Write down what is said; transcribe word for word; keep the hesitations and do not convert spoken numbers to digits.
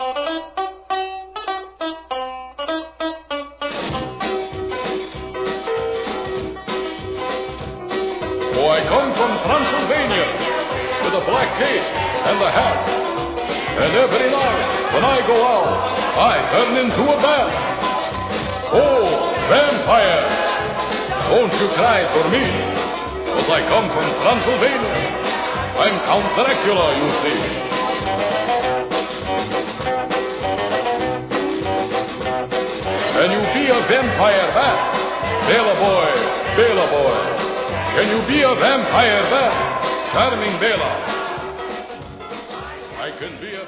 Oh, I come from Transylvania with a black cape and a hat. And every night when I go out, I turn into a bat. Oh, vampire, don't you cry for me, 'cause I come from Transylvania. I'm Count Dracula, you see. Can you be a vampire bat? Bela boy, Bela boy. Can you be a vampire bat? Charming Bela. I can be a